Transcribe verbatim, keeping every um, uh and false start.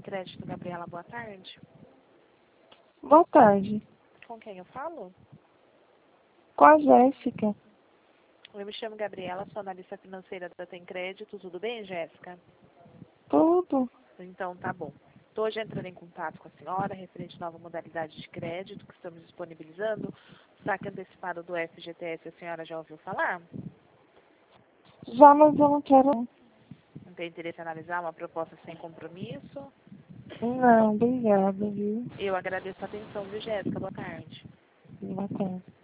Crédito, Gabriela, boa tarde. Boa tarde. Com quem eu falo? Com a Jéssica. Eu me chamo Gabriela, sou analista financeira da Tem Crédito. Tudo bem, Jéssica? Tudo. Então, tá bom. Estou hoje entrando em contato com a senhora, referente à nova modalidade de crédito que estamos disponibilizando. O saque antecipado do F G T S, a senhora já ouviu falar? Já, mas eu não quero. Não tem interesse em analisar uma proposta sem compromisso? Não, obrigada, viu? Eu agradeço a atenção, viu, Jéssica? Boa tarde. Boa tarde.